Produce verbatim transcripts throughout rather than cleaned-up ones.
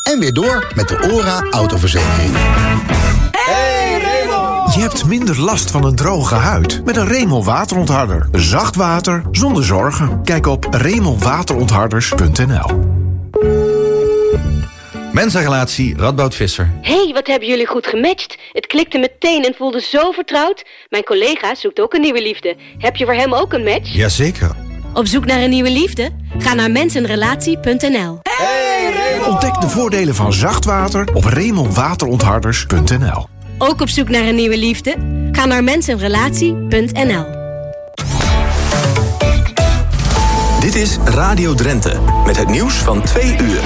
En weer door met de OHRA autoverzekering. Hey Raymond! Je hebt minder last van een droge huid met een Raymond waterontharder. Zacht water zonder zorgen. Kijk op raymond waterontharders punt n l. Mensenrelatie Radboud Visser. Hé, hey, wat hebben jullie goed gematcht. Het klikte meteen en voelde zo vertrouwd. Mijn collega zoekt ook een nieuwe liefde. Heb je voor hem ook een match? Jazeker. Op zoek naar een nieuwe liefde? Ga naar mensenrelatie punt n l. Hey Raymond! Ontdek de voordelen van zacht water op raymond waterontharders punt n l. Ook op zoek naar een nieuwe liefde? Ga naar mensenrelatie punt n l. Dit is Radio Drenthe met het nieuws van twee uur.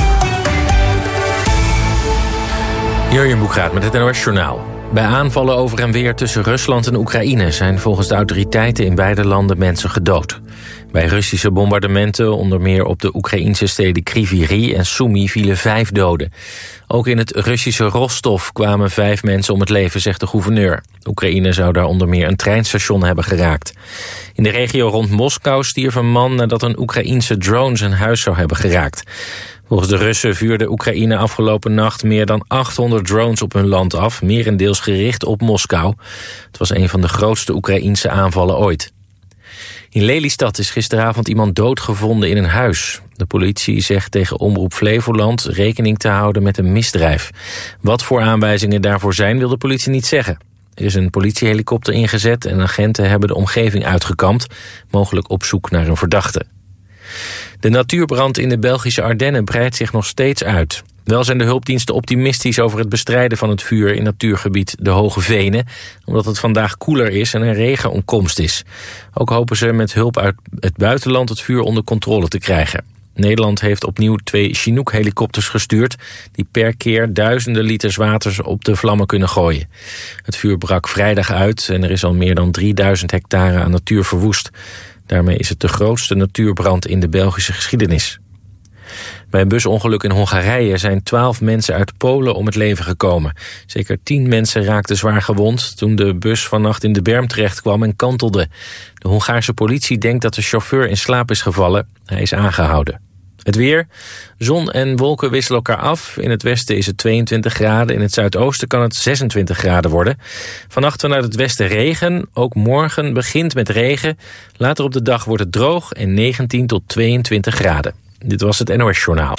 Jurjen Boekraat met het N O S-journaal. Bij aanvallen over en weer tussen Rusland en Oekraïne zijn volgens de autoriteiten in beide landen mensen gedood. Bij Russische bombardementen, onder meer op de Oekraïnse steden Kryvyi en Sumy, vielen vijf doden. Ook in het Russische Rostov kwamen vijf mensen om het leven, zegt de gouverneur. Oekraïne zou daar onder meer een treinstation hebben geraakt. In de regio rond Moskou stierf een man nadat een Oekraïense drone zijn huis zou hebben geraakt. Volgens de Russen vuurde Oekraïne afgelopen nacht meer dan achthonderd drones op hun land af, merendeels gericht op Moskou. Het was een van de grootste Oekraïense aanvallen ooit. In Lelystad is gisteravond iemand doodgevonden in een huis. De politie zegt tegen Omroep Flevoland rekening te houden met een misdrijf. Wat voor aanwijzingen daarvoor zijn, wil de politie niet zeggen. Er is een politiehelikopter ingezet en agenten hebben de omgeving uitgekampt, mogelijk op zoek naar een verdachte. De natuurbrand in de Belgische Ardennen breidt zich nog steeds uit. Wel zijn de hulpdiensten optimistisch over het bestrijden van het vuur in natuurgebied de Hoge Venen, omdat het vandaag koeler is en een regenomkomst is. Ook hopen ze met hulp uit het buitenland het vuur onder controle te krijgen. Nederland heeft opnieuw twee Chinook-helikopters gestuurd die per keer duizenden liters water op de vlammen kunnen gooien. Het vuur brak vrijdag uit en er is al meer dan drieduizend hectare aan natuur verwoest. Daarmee is het de grootste natuurbrand in de Belgische geschiedenis. Bij een busongeluk in Hongarije zijn twaalf mensen uit Polen om het leven gekomen. Zeker tien mensen raakten zwaar gewond toen de bus vannacht in de berm terecht kwam en kantelde. De Hongaarse politie denkt dat de chauffeur in slaap is gevallen. Hij is aangehouden. Het weer. Zon en wolken wisselen elkaar af. In het westen is het tweeëntwintig graden. In het zuidoosten kan het zesentwintig graden worden. Vannacht vanuit het westen regen. Ook morgen begint met regen. Later op de dag wordt het droog en negentien tot tweeëntwintig graden. Dit was het N O S-journaal.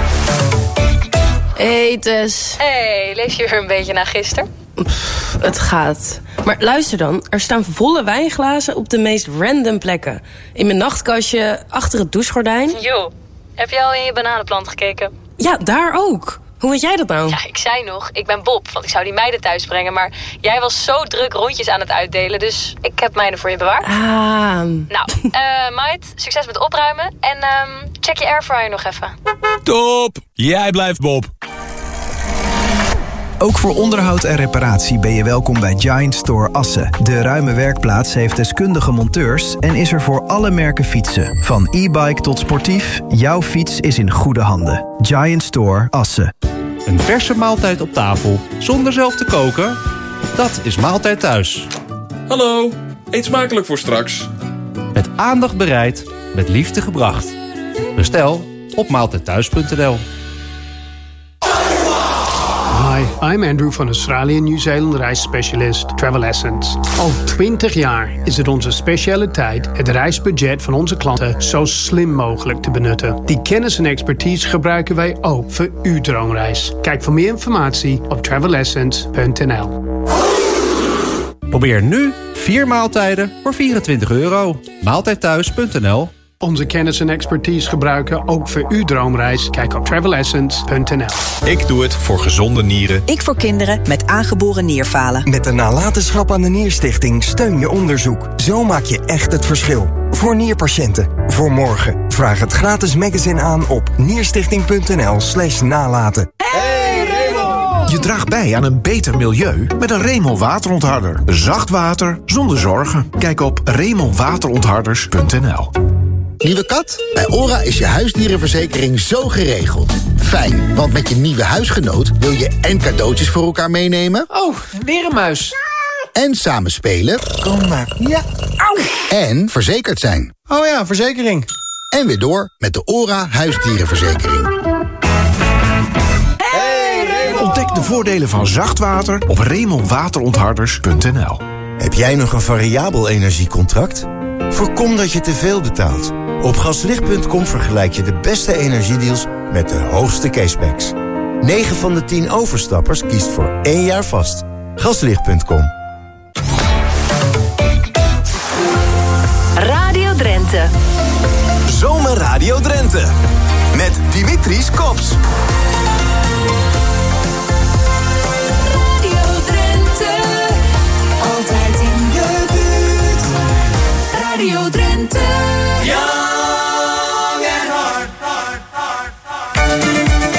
Hey Tess. Hey, leef je weer een beetje na gisteren? Pff, het gaat. Maar luister dan, er staan volle wijnglazen op de meest random plekken. In mijn nachtkastje, achter het douchegordijn. Joh, heb je al in je bananenplant gekeken? Ja, daar ook. Hoe weet jij dat nou? Ja, ik zei nog, ik ben Bob, want ik zou die meiden thuis brengen. Maar jij was zo druk rondjes aan het uitdelen, dus ik heb mijne voor je bewaard. Ah. Nou, uh, meid, succes met opruimen. En um, check je airfryer nog even. Top! Jij blijft Bob. Ook voor onderhoud en reparatie ben je welkom bij Giant Store Assen. De ruime werkplaats heeft deskundige monteurs en is er voor alle merken fietsen. Van e-bike tot sportief, jouw fiets is in goede handen. Giant Store Assen. Een verse maaltijd op tafel, zonder zelf te koken? Dat is Maaltijd Thuis. Hallo, eet smakelijk voor straks. Met aandacht bereid, met liefde gebracht. Bestel op maaltijd thuis punt n l. Hi, I'm Andrew van Australië New Zealand reisspecialist Travel Essence. Al twintig jaar is het onze specialiteit het reisbudget van onze klanten zo slim mogelijk te benutten. Die kennis en expertise gebruiken wij ook voor uw droomreis. Kijk voor meer informatie op travel essence punt n l. Probeer nu vier maaltijden voor vierentwintig euro. maaltijd thuis punt n l. Onze kennis en expertise gebruiken ook voor uw droomreis. Kijk op travel essence punt n l. Ik doe het voor gezonde nieren. Ik voor kinderen met aangeboren nierfalen. Met de nalatenschap aan de Nierstichting steun je onderzoek. Zo maak je echt het verschil. Voor nierpatiënten. Voor morgen. Vraag het gratis magazine aan op nierstichting punt n l slash nalaten. Hey Raymond! Je draagt bij aan een beter milieu met een Raymond waterontharder. Zacht water zonder zorgen. Kijk op raymond waterontharders punt n l. Nieuwe kat? Bij OHRA is je huisdierenverzekering zo geregeld. Fijn, want met je nieuwe huisgenoot wil je en cadeautjes voor elkaar meenemen. Oh, weer een muis. En samen spelen. Kom maar. Ja. Auw. En verzekerd zijn. Oh ja, verzekering. En weer door met de OHRA huisdierenverzekering. de voordelen van zacht water op remon waterontharders punt n l. Heb jij nog een variabel energiecontract? Voorkom dat je te veel betaalt. Op gaslicht punt com vergelijk je de beste energiedeals met de hoogste cashbacks. negen van de tien overstappers kiest voor één jaar vast. gaslicht punt com. Radio Drenthe. Zomer Radio Drenthe. Met Dimitris Kops. Radio Drenthe. Altijd in de buurt. Radio Drenthe. Young and hard, hard, hard, hard.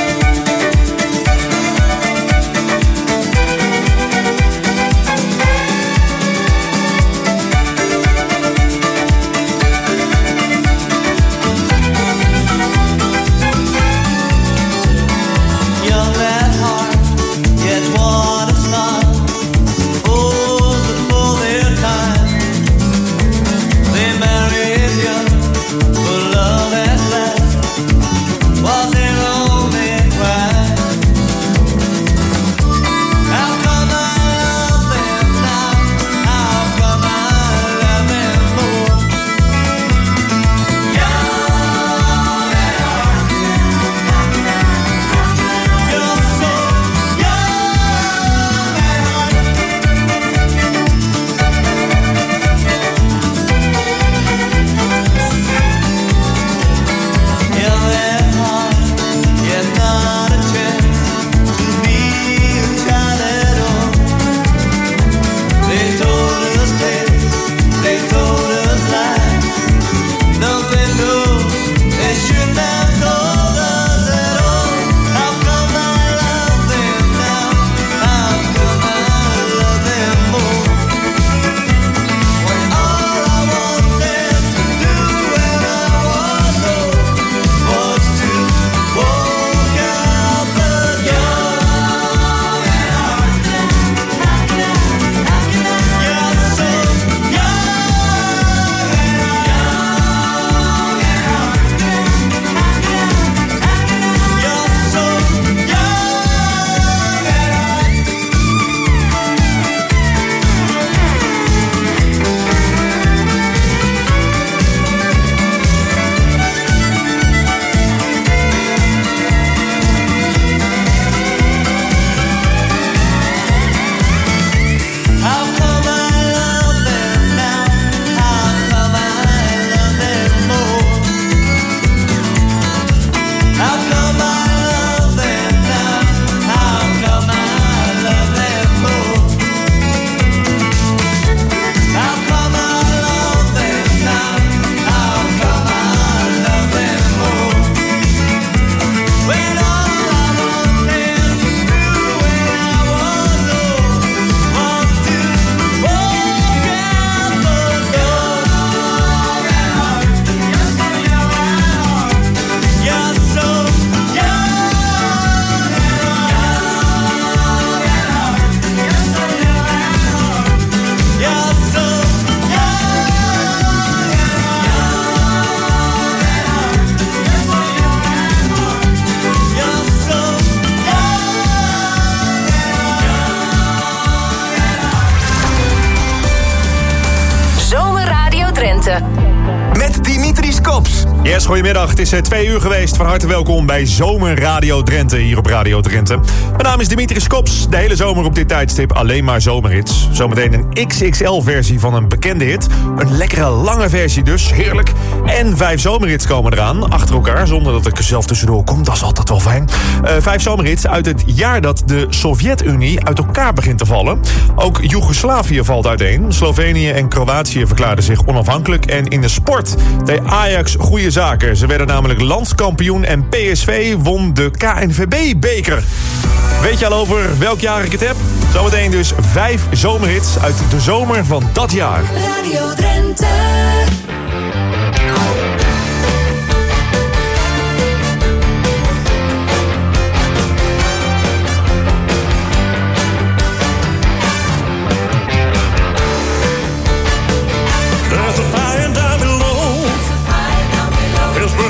Met Dimitris Kops. Yes, goedemiddag. Het is uh, twee uur geweest. Van harte welkom bij Zomer Radio Drenthe, hier op Radio Drenthe. Mijn naam is Dimitris Kops. De hele zomer op dit tijdstip alleen maar zomerhits. Zometeen een X X L-versie van een bekende hit. Een lekkere lange versie dus, heerlijk. En vijf zomerhits komen eraan, achter elkaar, zonder dat ik er zelf tussendoor kom. Dat is altijd wel fijn. Uh, vijf zomerhits uit het jaar dat de Sovjet-Unie uit elkaar begint te vallen. Ook Joegoslavië valt uiteen. Slovenië en Kroatië verklaarden zich onafhankelijk. En in de sport deed Ajax goede zaken. Ze werden namelijk landskampioen en P S V won de K N V B-beker. Weet je al over welk jaar ik het heb? Zometeen dus vijf zomerhits uit de zomer van dat jaar. Radio Drenthe.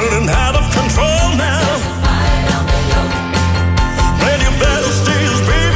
Out of control now. Then you better stay as big.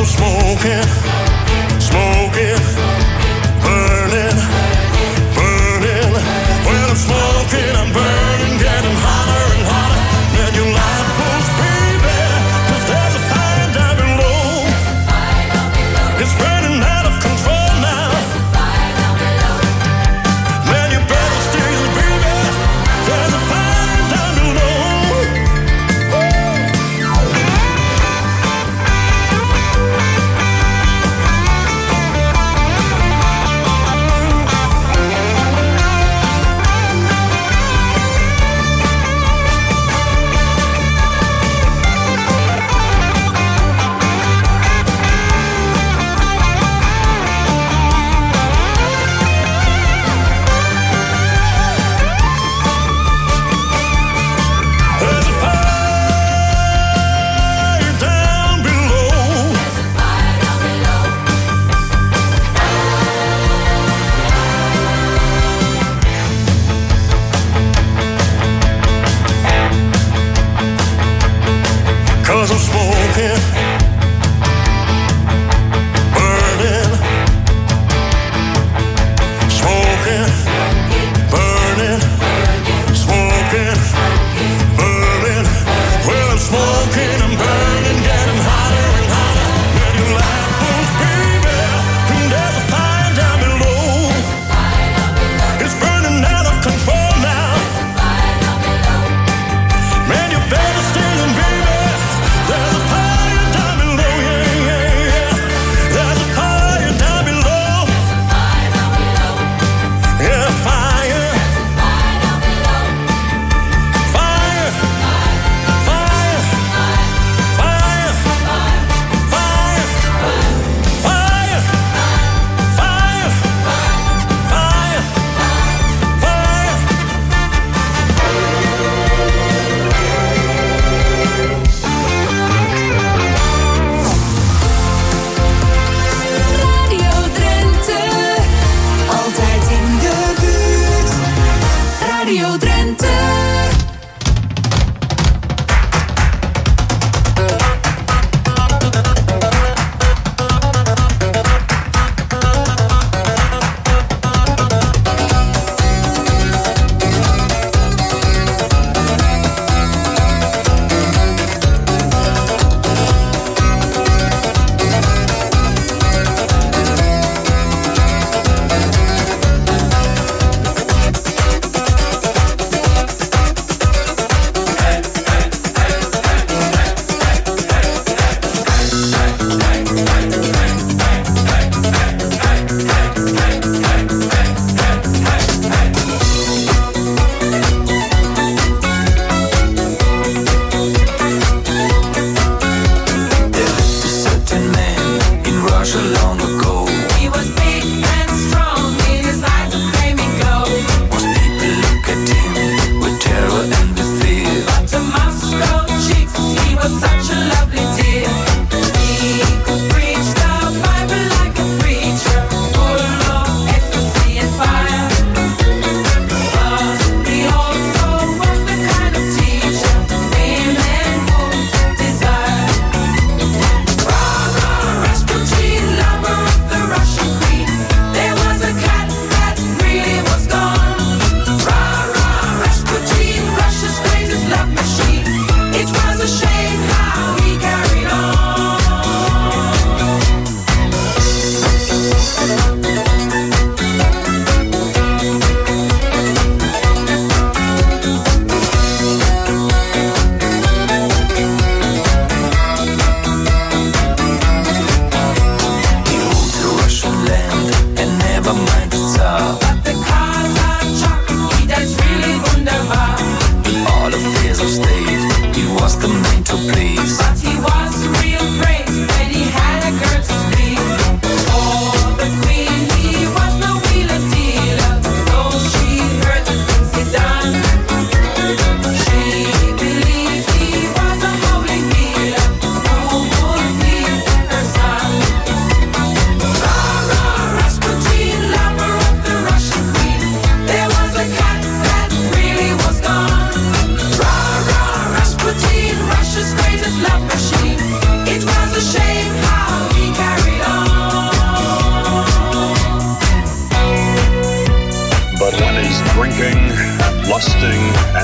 I'm smoking, smoking, burning, burning. When I'm smoking, I'm burning, getting hotter and hotter. When your light pulls, baby, 'cause there's a fire down below. It's burning out of control now. Man, you better still, baby. There's a fire down below. There's a fire down below. 'Cause I'm smoking, burning, smoking, burning, smoking, burning. Well, I'm smoking, I'm burning, getting hotter and hotter. When your light pulls, baby, and there's a fire down below. It's burning out of control now. Man, you better sting 'em, baby. There's a fire down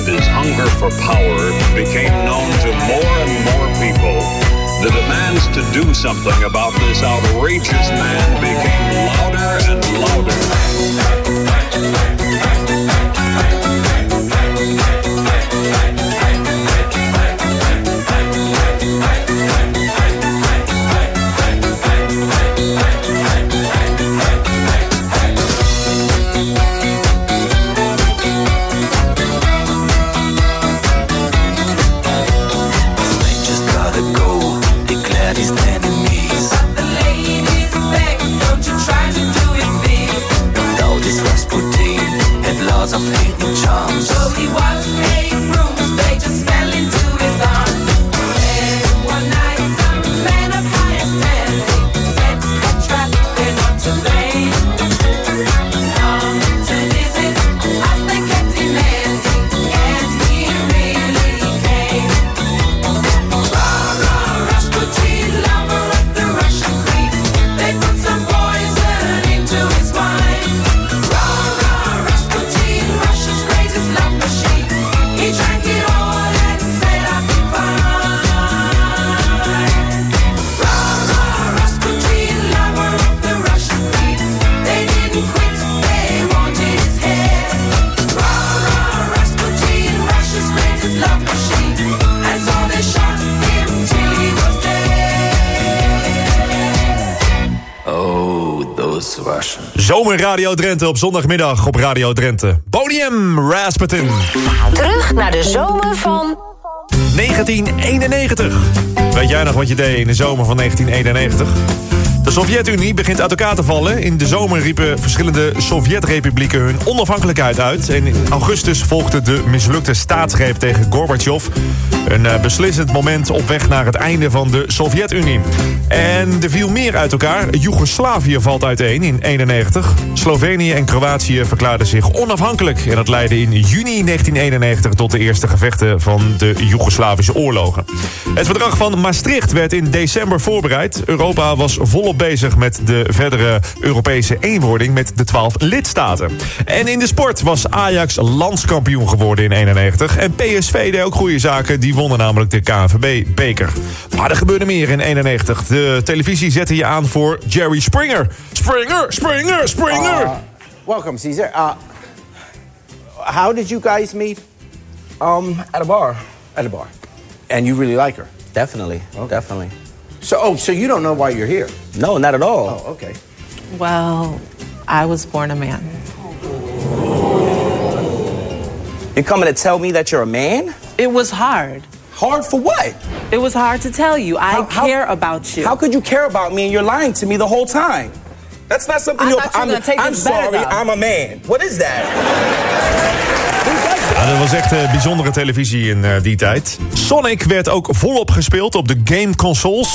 and his hunger for power became known to more and more people, the demands to do something about this outrageous man became louder and louder. Of hate and charms. So he was made rooms, they just fell into his arms. And one night some man of higher standing set a trap, they're not to blame. Come to visit us, they kept demanding, and he really came. Rah, rah, Rasputin, lover of the Russian queen. They put some poison into his wine. Rah, rah, Rasputin, Russia's greatest love machine. He drank it all and said I'll be fine. Rah, rah, Rasputin, lover of the Russian queen. They didn't quit, they wanted his head. Rah, rah, Rasputin, Russia's greatest love machine. And so they shot him till he was dead. Oh, those Russians. Zomer Radio Drenthe op zondagmiddag op Radio Drenthe. Podium Rasputin. Terug naar de zomer van negentien eenennegentig. Weet jij nog wat je deed in de zomer van negentien eenennegentig? De Sovjet-Unie begint uit elkaar te vallen. In de zomer riepen verschillende Sovjet-republieken hun onafhankelijkheid uit. En in augustus volgde de mislukte staatsgreep tegen Gorbachev. Een uh, beslissend moment op weg naar het einde van de Sovjet-Unie. En er viel meer uit elkaar. Joegoslavië valt uiteen in eenennegentig. Slovenië en Kroatië verklaarden zich onafhankelijk. En dat leidde in juni negentien eenennegentig tot de eerste gevechten van de Joegoslavische oorlogen. Het verdrag van Maastricht werd in december voorbereid. Europa was volop bezig met de verdere Europese eenwording met de twaalf lidstaten. En in de sport was Ajax landskampioen geworden in eenennegentig. En P S V deed ook goede zaken. Die wonnen namelijk de K N V B-beker. Maar er gebeurde meer in eenennegentig. De televisie zette je aan voor Jerry Springer. Springer, Springer, Springer! Uh, welcome, Caesar. Uh, how did you guys meet? Um, at a bar. At a bar. And you really like her? Definitely, okay. definitely. So, oh, so you don't know why you're here? No, not at all. Oh, okay. Well, I was born a man. You're coming to tell me that you're a man? It was hard. Hard for what? It was hard to tell you. I how, care how, about you. How could you care about me and you're lying to me the whole time? That's not something I you're... thought you were I'm, gonna take I'm this sorry, better, though. I'm a man. What is that? Ja, dat was echt uh, bijzondere televisie in uh, die tijd. Sonic werd ook volop gespeeld op de game consoles.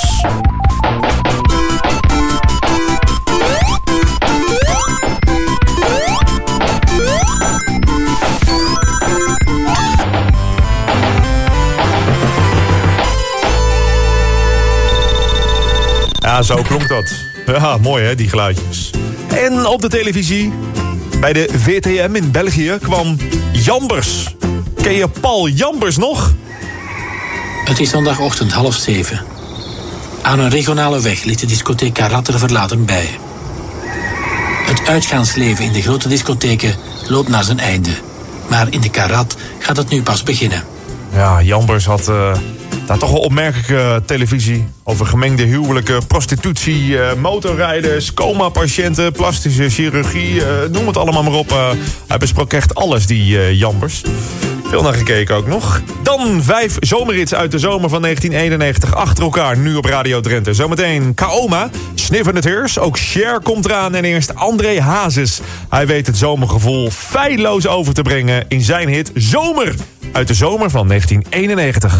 Ja, zo klonk dat. Ja, mooi hè, die geluidjes. En op de televisie, bij de V T M in België, kwam Jambers. Ken je Paul Jambers nog? Het is zondagochtend half zeven. Aan een regionale weg ligt de discotheek Karat er verlaten bij. Het uitgaansleven in de grote discotheken loopt naar zijn einde. Maar in de Karat gaat het nu pas beginnen. Ja, Jambers had uh, daar toch wel opmerkelijke televisie over gemengde huwelijken, prostitutie, uh, motorrijders, coma-patiënten, plastische chirurgie, uh, noem het allemaal maar op. Uh, hij besprak echt alles, die uh, Jambers. Veel naar gekeken ook nog. Dan vijf zomerhits uit de zomer van negentien eenennegentig achter elkaar, nu op Radio Drenthe. Zometeen Kaoma, Sniff and the Tears, ook Cher komt eraan en eerst André Hazes. Hij weet het zomergevoel feilloos over te brengen in zijn hit Zomer uit de zomer van negentien eenennegentig.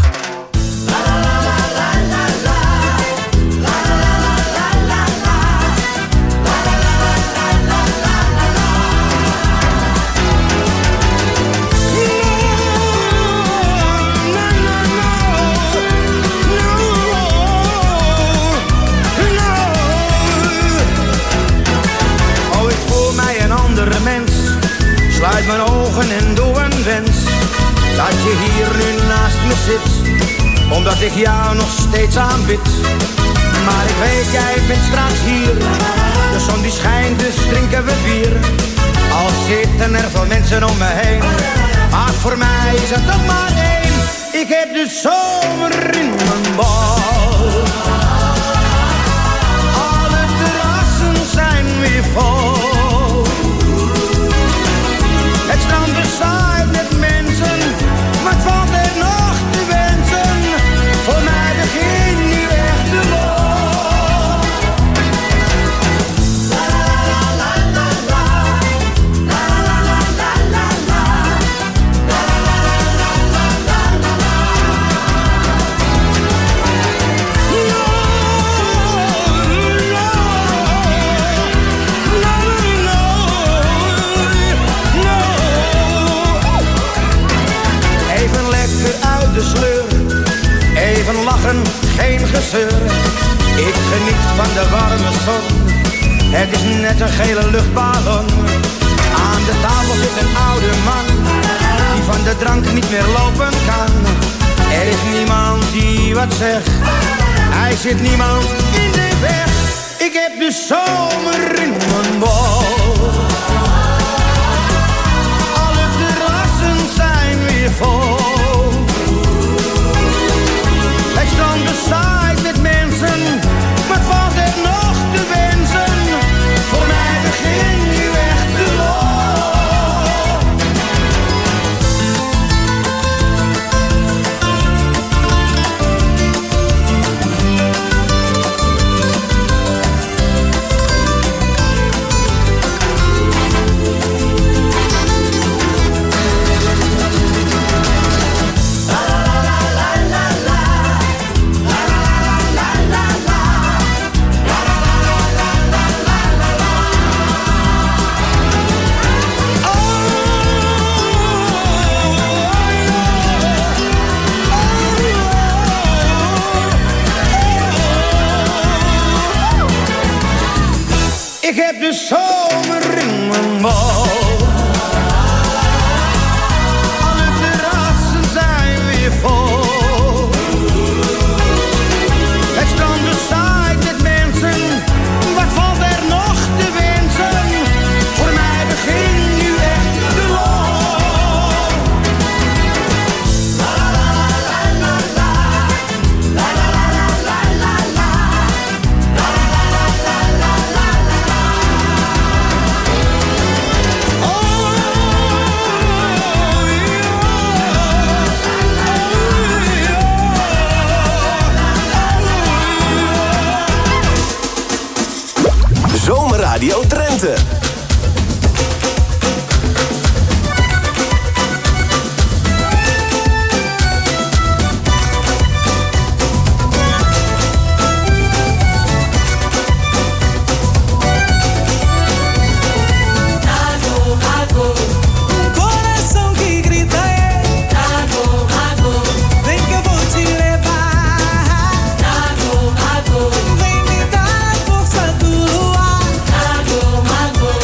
Sluit mijn ogen en doe een wens. omdat ik jou nog steeds aanbid. Maar ik weet, jij bent straks hier. De zon die schijnt, dus drinken we bier. Al zitten er veel mensen om me heen, maar voor mij is het nog maar één. Ik heb de zomer in mijn bal. Alle terrassen zijn weer vol. Het strand bezaaid met mensen, maar het valt er nog te wensen. Voor mij begint nu echt de lol. De sleur, even lachen, geen gezeur. Ik geniet van de warme zon. Het is net een gele luchtballon. Aan de tafel zit een oude man die van de drank niet meer lopen kan. Er is niemand die wat zegt. Hij zit niemand in de weg. Ik heb de zomer in mijn bol. Alle terrassen zijn weer vol. Het strand bezaaid met mensen, maar het valt er nog te wensen. Voor mij begint nu echt de lol. Ik heb de zomer in mijn bal. Alle terrassen zijn weer vol. Het strand bezaaid met mensen, wat valt er nog te wensen? Voor mij begint nu echt de lol. La la la la la la la la la la la la la la la. Zomerradio Drenthe. Vem me dar a força do luar.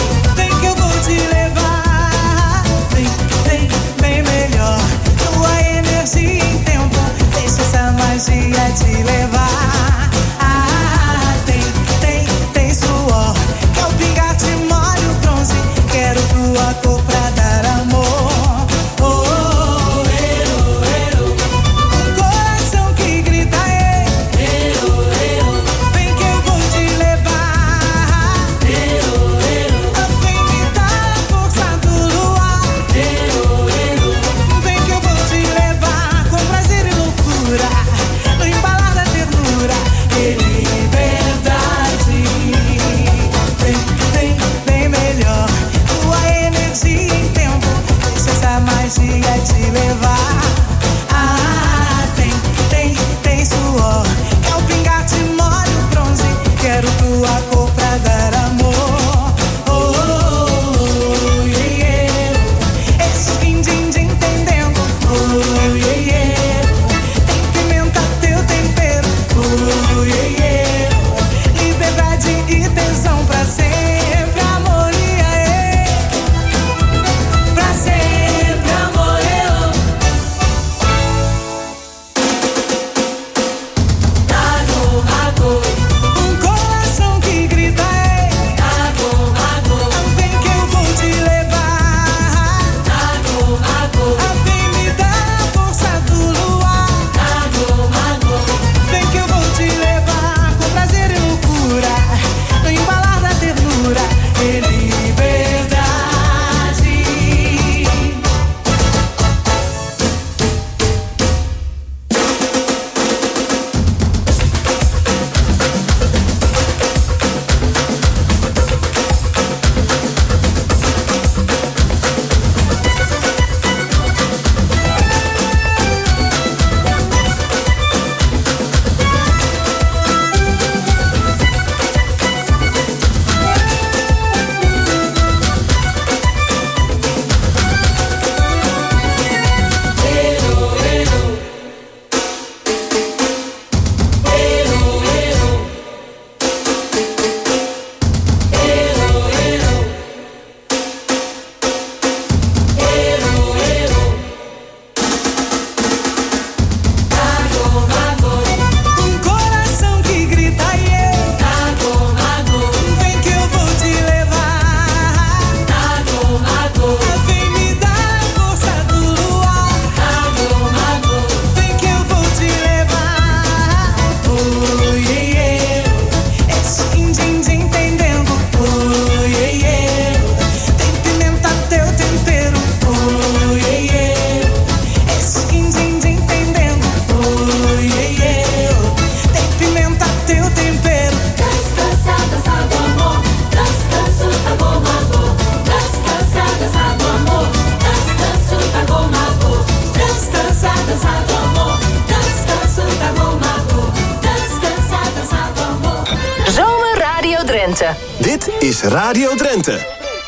fietsen. Dit is Radio Drenthe.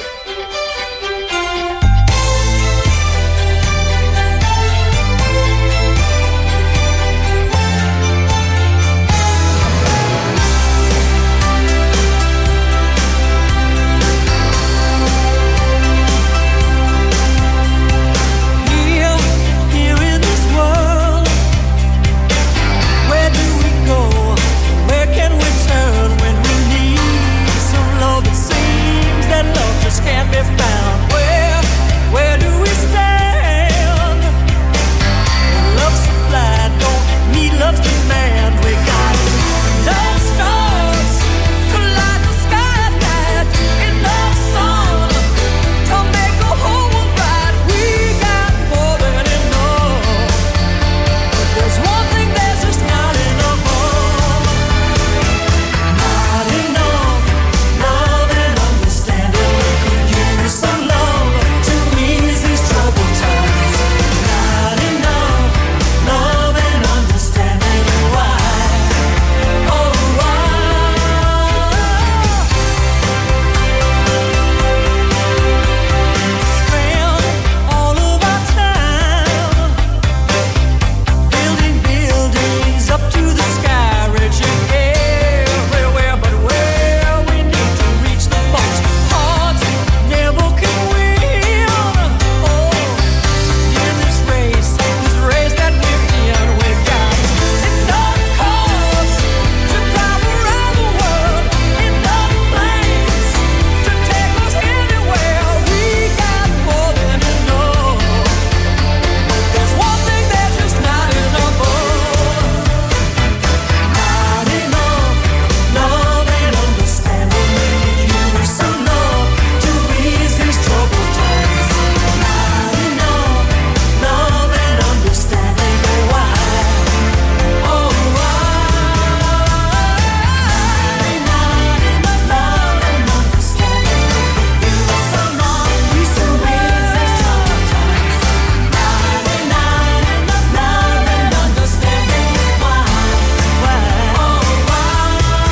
Can't be found. Where, where do we stand? Love supply don't need love's demand. We got enough stars to light the sky at night, enough sun to make the whole world bright. We got more than enough. But there's one thing that's just not enough of. Not enough love and understanding. Some love to ease these troubled times. Not enough love and understanding. Why? Oh, why? Spend all of our time building buildings up to the sky, reaching everywhere, but where we need to reach the most hearts never can win. Oh, in this race, this race that we're in, we've got enough cars to drive around the world, enough planes to take us anywhere. We got more than enough. But there's one thing that's just not enough of. Not enough love and understanding. Use some love to ease these troubled times. Not enough love and understanding. Why? Oh, why? Not enough love and understanding. Use some love to ease these troubled times. Not enough love and understanding. Why? Why? Oh, why?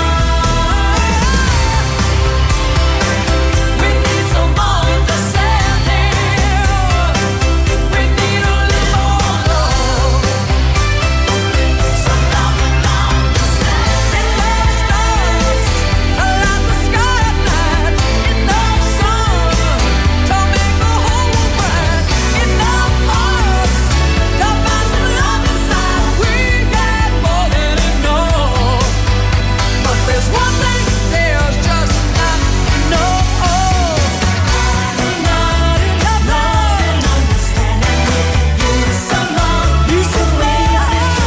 We need some understanding. We need a little more love. Some love and understanding. Enough stars to light the sky at night. Enough sun to make the whole world bright. Enough hearts to find some love inside. We got more than enough. But there's one thing, there's just not enough of. Not enough love and understanding. Use some love, use some love.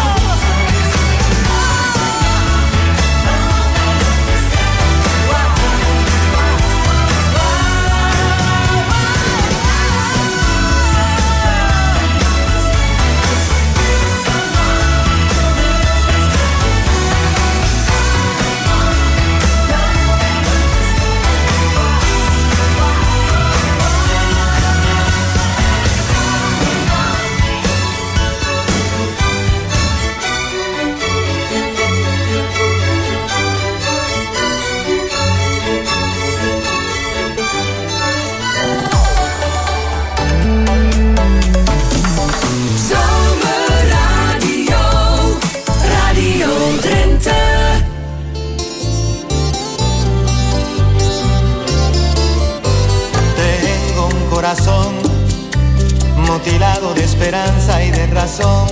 Zomerradio, Radio Drenthe. Tengo un corazón mutilado de esperanza y de razón.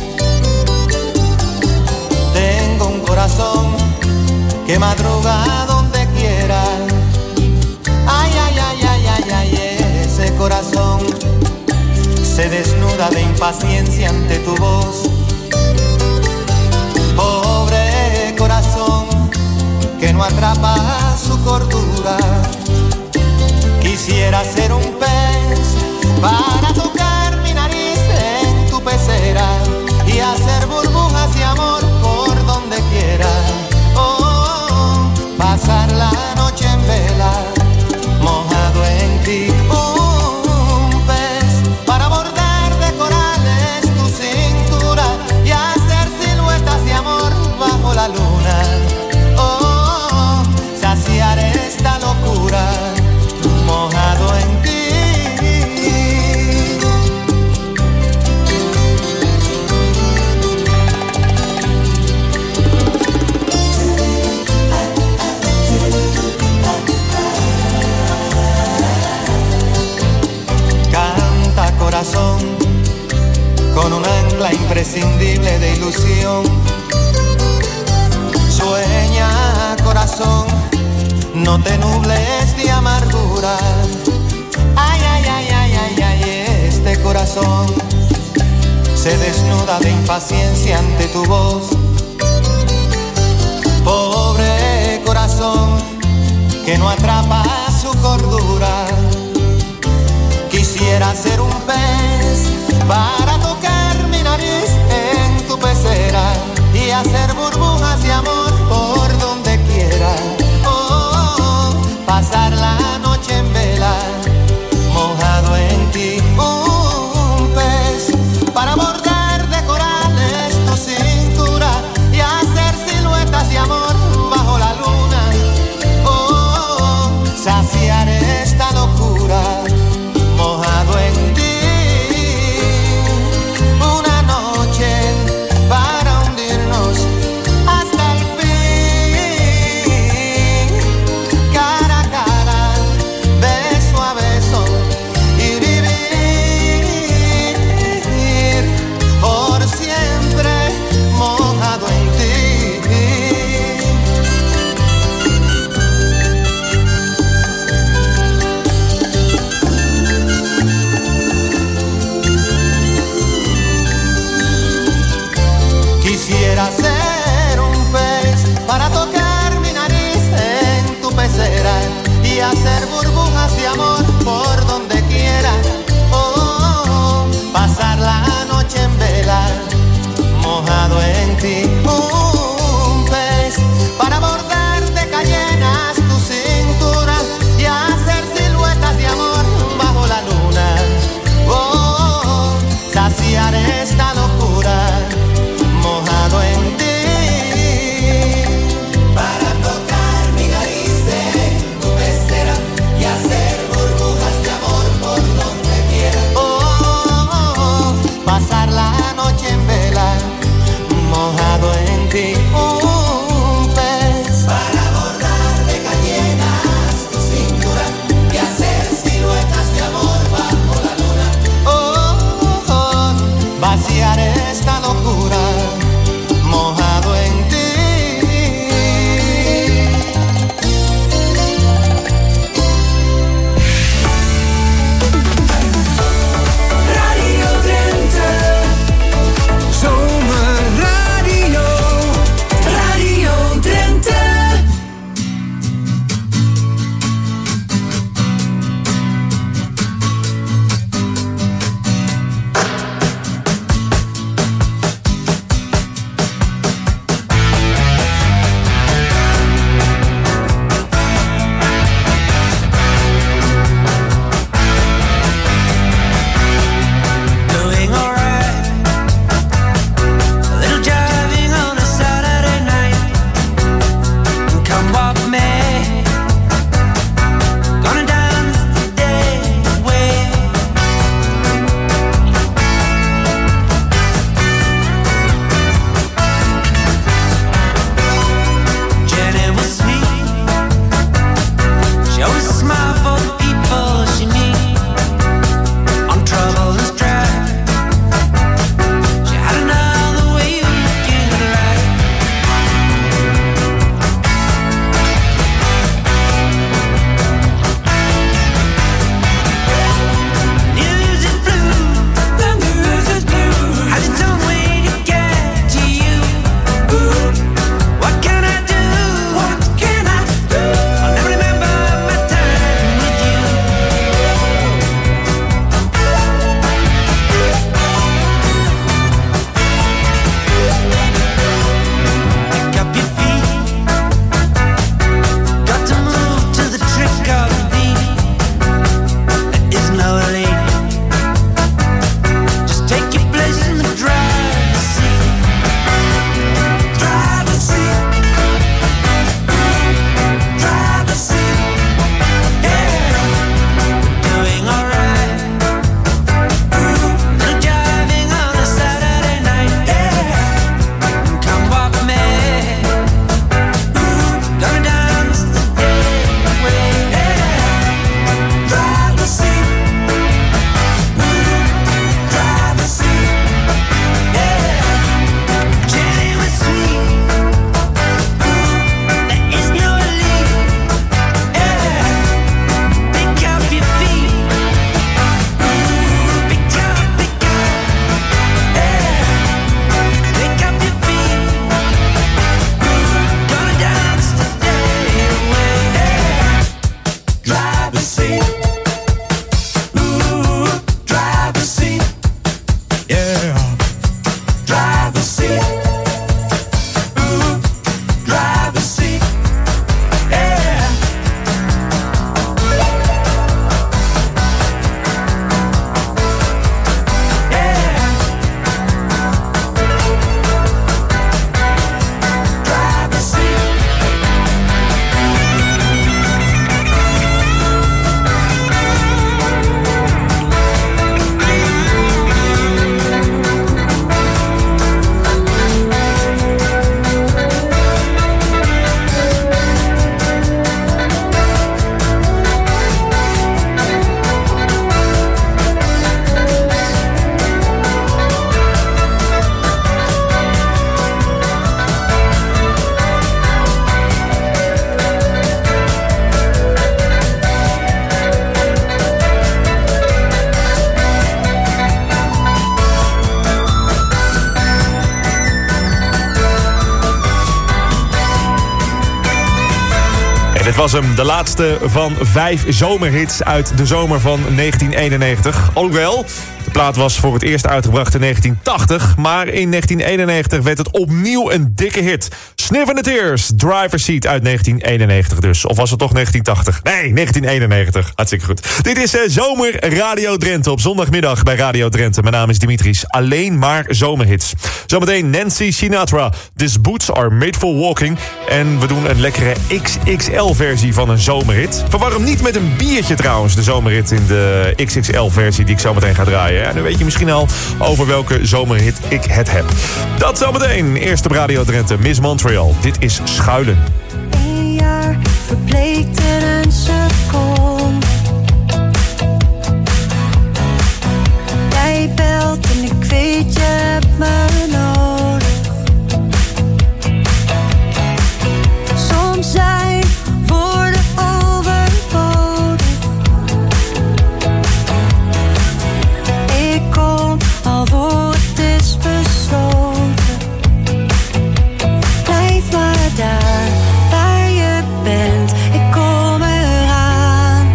Tengo un corazón que madruga donde quiera. Ay, ay, ay, ay, ay, ay, ese corazón se desnuda de impaciencia ante tu voz. Pobre corazón que no atrapa su cordura. Quisiera ser un pez para tocar mi nariz en tu pecera y hacer burbujas de amor por donde quiera. Oh, pasar la noche en vela, mojado en ti. Un pez para bordar de corales tu cintura inconfundible de ilusión. Sueña, corazón, no te nubles de amargura. Ay, ay, ay, ay, ay, ay, este corazón se desnuda de impaciencia ante tu voz. Pobre corazón que no atrapa su cordura. Quisiera ser un pez para tocar mi nariz en tu pecera y hacer burbujas de amor por donde quiera. Oh, oh, pasar la noche en vela, mojado en ti. Un pez para bordar de corales tu cintura y hacer siluetas de amor bajo la luna. Oh, oh, saciar esta locura, mojado en ti. Una noche para hundirnos hasta el fin. Cara a cara, beso a beso y vivir por siempre mojado en ti. Quisiera ser un pez para tocar mi nariz en tu pecera y hacer burbujas de amor por donde quiera. Oh, oh, oh, pasar la noche en vela, mojado en ti. Un pez para bordar de cayenas tu cintura y hacer siluetas de amor bajo la luna. Oh, oh, oh, saciar esta locura, mojado en ti. Para tocar mi nariz en tu pecera y hacer burbujas de amor por donde quiera. Oh, oh, oh, oh, pasar la noche en vela, mojado en ti. dit was hem, de laatste van vijf zomerhits uit de zomer van negentien eenennegentig. Alhoewel, de plaat was voor het eerst uitgebracht in negentien tachtig... maar in negentien eenennegentig werd het opnieuw een dikke hit. Sniff in the Tears, Driver's Seat uit negentien eenennegentig dus. Of was het toch negentien tachtig? Nee, negentien eenennegentig. Hartstikke goed. Dit is uh, Zomer Radio Drenthe op zondagmiddag bij Radio Drenthe. Mijn naam is Dimitris. Alleen maar zomerhits. Zometeen Nancy Sinatra. These boots are made for walking. En we doen een lekkere X X L-versie van een zomerhit. Verwar hem niet met een biertje trouwens, de zomerhit in de X X L-versie die ik zometeen ga draaien. En dan weet je misschien al over welke zomerhit ik het heb. Dat zometeen. Eerst op Radio Drenthe, Miss Montreal. Dit is Schuilen. Een jaar verbleekt in een seconde. Jij belt en ik weet je hebt me nodig. Soms zijn woorden overbodig. Ik kom al voor het is besloten. Blijf maar daar waar je bent. Ik kom eraan.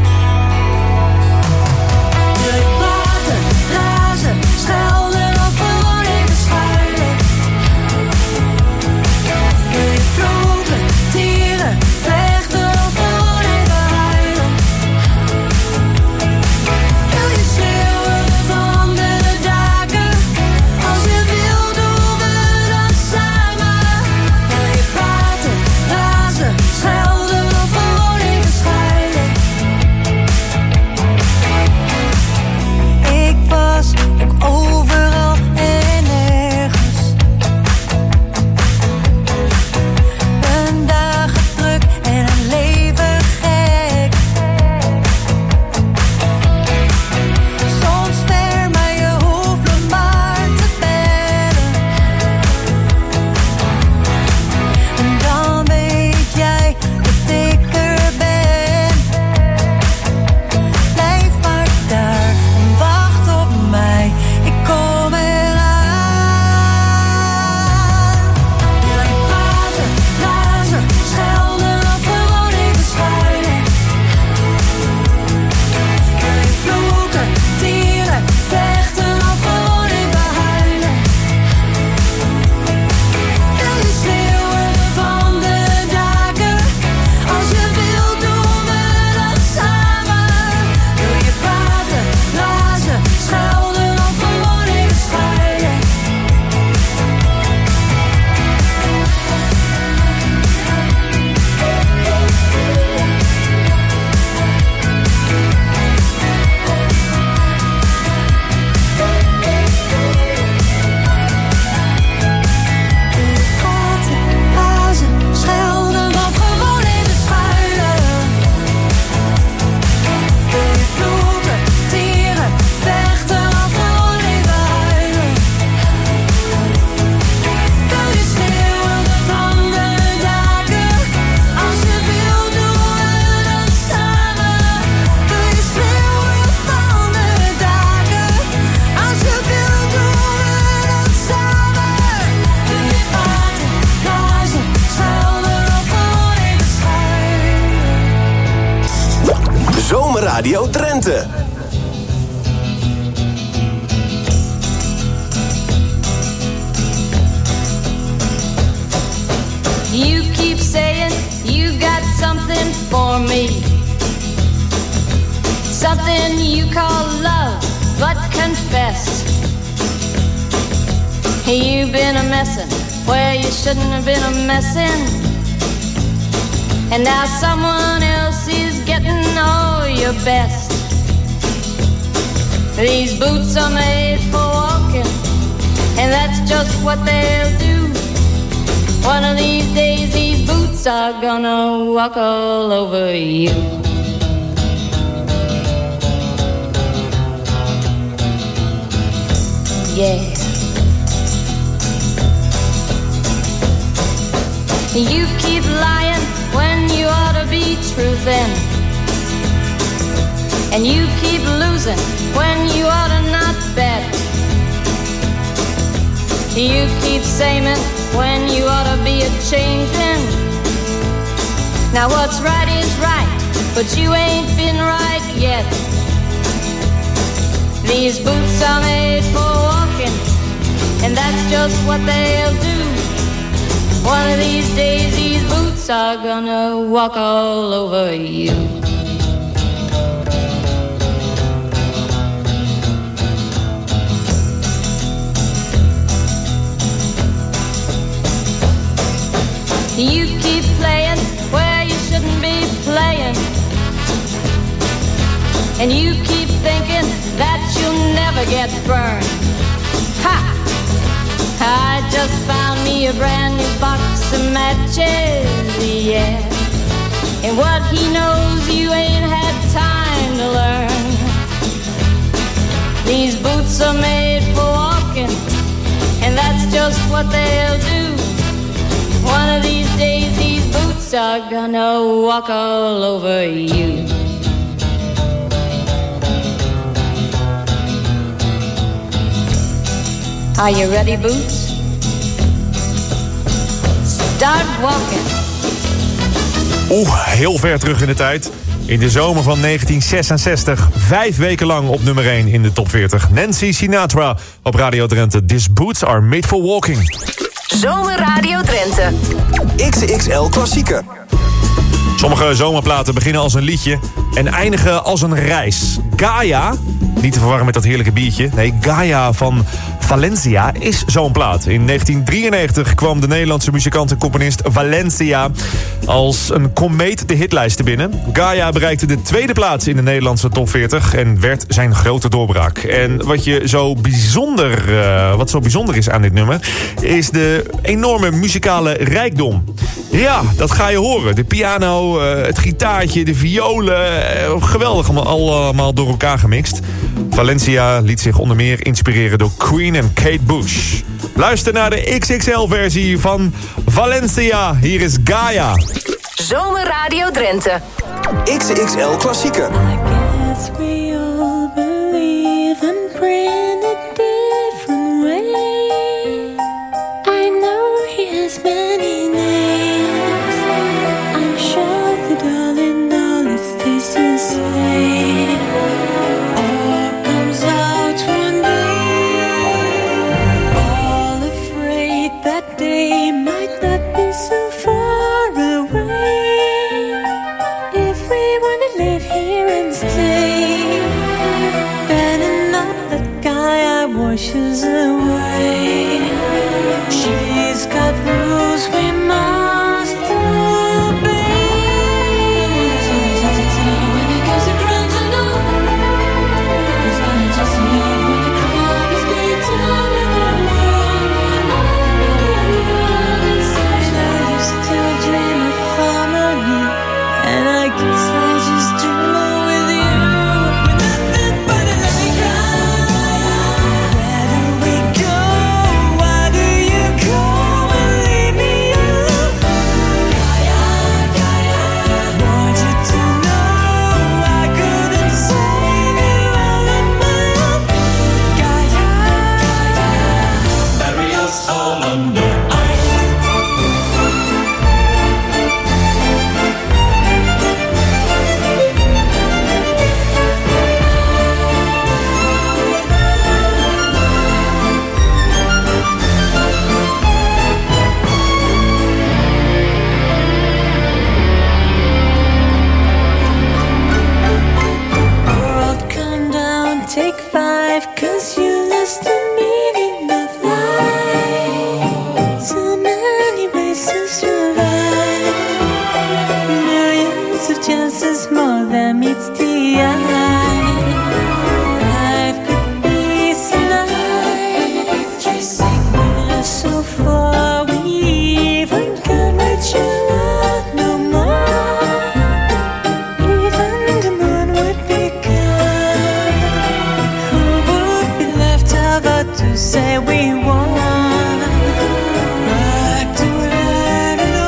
Wil je praten, razen, schelden of gewoon even schuilen? Wil je vloeken, tieren, vechten of gewoon even huilen? Wil je schreeuwen van de daken? Als je wil doen we dat samen. Wil je praten, razen, schelden of gewoon even schuilen? Ik was ook overal en nergens. Een dagen druk en een leven gek. Soms ver, maar je hoeft me maar te bellen. En dan weet jij dat ik er ben. Blijf maar daar en wacht op mij. Ik kom eraan. Wil je praten, razen, schelden of gewoon even schuilen? Wil je vloeken, tieren, vechten of gewoon even huilen? Wil je schreeuwen van de daken? Als je wil doen we dat samen. Wil je praten, razen, schelden of gewoon even schuilen? Wil je praten, razen, schelden of gewoon even schuilen? Wil je vloeken, tieren, vechten of gewoon even huilen? Wil je schreeuwen van de daken? Als je wil doen we dat samen. Wil je schreeuwen van de daken? Als je wil doen we dat samen. Wil je praten, razen, schelden of gewoon even schuilen? Zomerradio Drenthe. You keep saying you got something for me. Something you call love, but confess. You've been a messin' where you shouldn't have been a messin'. And now someone else is getting all your best. These boots are made for walking, and that's just what they'll do. One of these days these boots are gonna walk all over you. Yeah. You keep lying when you ought to be truthin'. And you keep losing when you ought to not bet. You keep saying when you ought to be a changing. Now what's right is right, but you ain't been right yet. These boots are made for walking, and that's just what they'll do. One of these days these boots are gonna walk all over you. You keep playing where you shouldn't be playing, and you keep thinking that you'll never get burned. Ha! I just found me a brand new box of matches, yeah. And what he knows you ain't had time to learn. These boots are made for walking, and that's just what they'll do. One of these days these boots are gonna walk all over you. Are you ready, Boots? Start walking. Oeh, heel ver terug in de tijd. In de zomer van negentien zesenzestig, vijf weken lang op nummer één in de top veertig. Nancy Sinatra op Radio Drenthe. These boots are made for walking. Zomer Radio Drenthe. X X L Klassieker. Sommige zomerplaten beginnen als een liedje en eindigen als een reis. Gaia, niet te verwarren met dat heerlijke biertje. Nee, Gaia van Valencia is zo'n plaat. In negentien drieënnegentig kwam de Nederlandse muzikant en componist Valencia als een komeet de hitlijsten binnen. Gaia bereikte de tweede plaats in de Nederlandse top veertig en werd zijn grote doorbraak. En wat, je zo bijzonder, uh, wat zo bijzonder is aan dit nummer, is de enorme muzikale rijkdom. Ja, dat ga je horen. De piano, uh, het gitaartje, de violen, uh, geweldig allemaal door elkaar gemixt. Valencia liet zich onder meer inspireren door Queen en Kate Bush. Luister naar de X X L-versie van Valencia. Hier is Gaia. Zomer Radio Drenthe. X X L Klassieker. I guess we all believe and pray in a different way. I know he has many names. I'm sure that all in all it stays the same. All comes out one day, all afraid that day might not be so far away. If we wanna live here and stay, better not let Gaia washes away. She's got rules we must obey. When it comes to crimes, I know it's not just enough when the crime is being done in the world. Inside, I still dream of harmony, and I guess I just dream on with you. With nothing but a loving cry. Where do we go? Why do you go and leave me alone? Gaia, Gaia, want you to know I couldn't save you all on my own. Gaia, Gaia, bury us all under ice. World, come down, take five, 'cause you lost the meaning of life. So many ways to survive. Millions of chances more than meets the eye. Life could be so nice. We're so far, we even can't reach you out no more. Even the moon would be gone. Who would be left over to say we won? Back to where it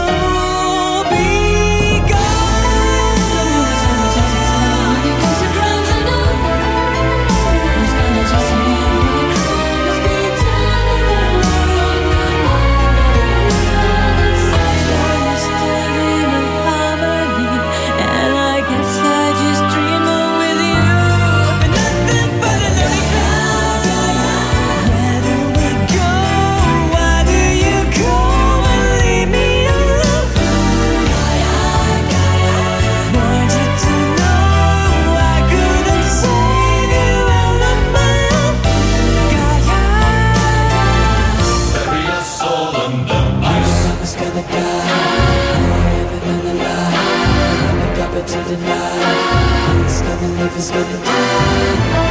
life is gonna do.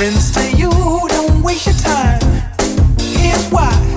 happens to you, don't waste your time. Here's why.